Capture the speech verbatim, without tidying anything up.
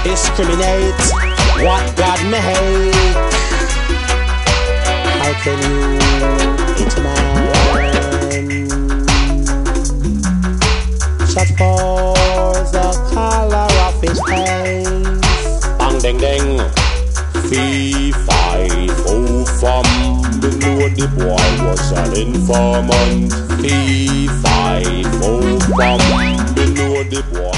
discriminate what God made. How can you eat man? Shot for the color of his face. Bang ding ding. Fee five oh from the know the boy was an informant. Fee five oh from the know the boy